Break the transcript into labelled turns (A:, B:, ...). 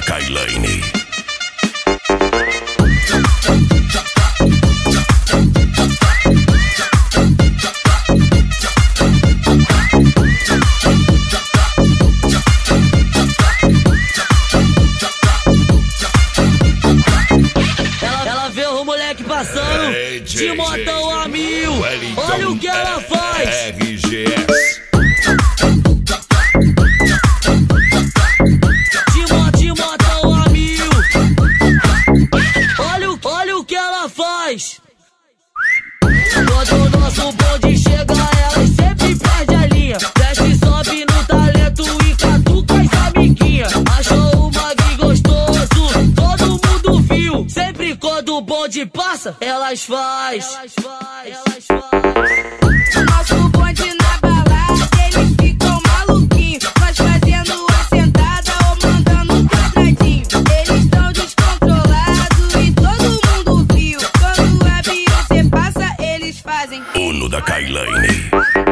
A: Kailane.
B: Ela vê o moleque passando de motão a mil. Olha o que ela faz.
A: RGS.
B: De motão a mil. Olha o que ela faz. Quando o nosso bonde chega, ela sempre perde a linha. Desce, sobe no talento e catuca as amiguinhas. Achou o mag gostoso, todo mundo viu. Sempre quando o bonde passa, elas faz.
C: Nosso bonde na balada, eles ficam maluquinhos. Nós fazendo a sentada ou mandando um quadradinho. Eles tão descontrolados e todo mundo viu. Quando a Beyoncé passa, eles fazem
A: Uno da Kailane.